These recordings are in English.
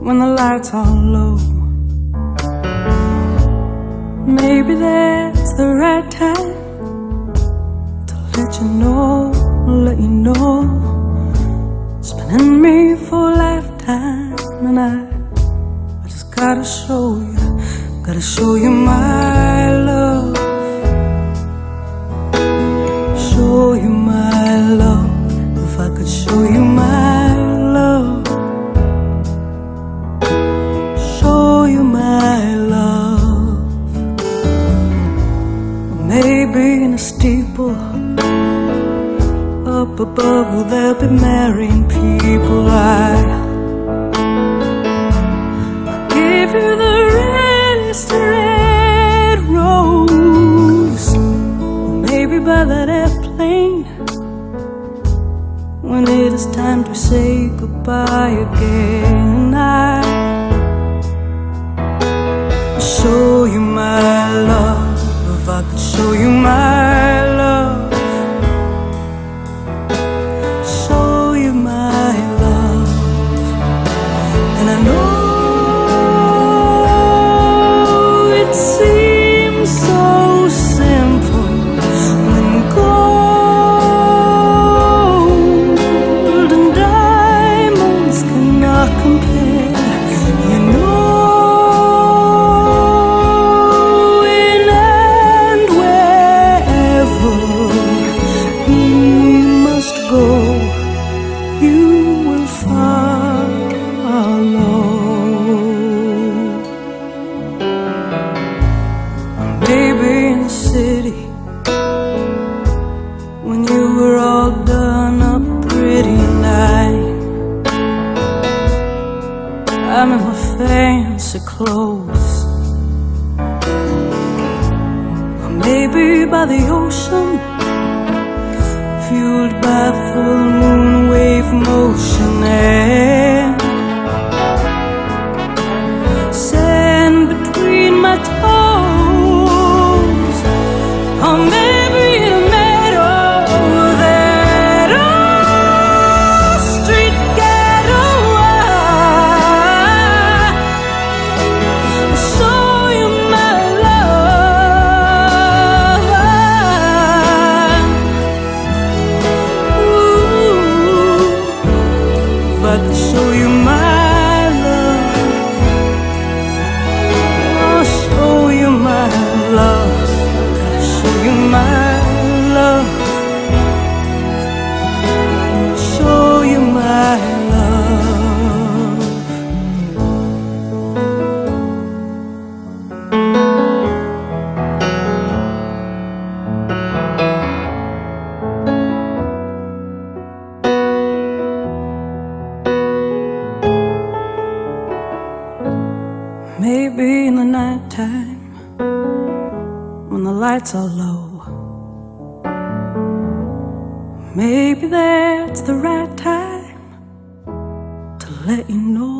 when the lights are low. Maybe that's the right time to let you know it's been in me for a lifetime. And I just gotta show you my love. Show you my love. If I could show you my love, show you my love. Maybe in a steeple up above, will there be marrying people? I'll give you the reddest red rose. Maybe by that airplane, when it is time to say goodbye again, I'll show you my love. If I could show you my love, show you my love. And I know it seems so simple when gold and diamonds cannot compare. You know, when and wherever he must go, you will follow. Maybe in the city, when you were all done up pretty night, I'm in my fancy clothes. Or maybe by the ocean, fueled by full moon wave motion and sand between my toes. Or maybe in a meadow, that old street ghetto. I'll show you my love. Ooh, if I could show you my love, I'll show you my love. Show you my love. Show you my love. Maybe in the nighttime, when the lights are low, maybe that's the right time to let you know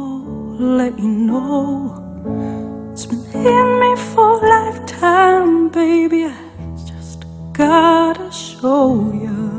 it's been in me for a lifetime, baby. I just gotta show you.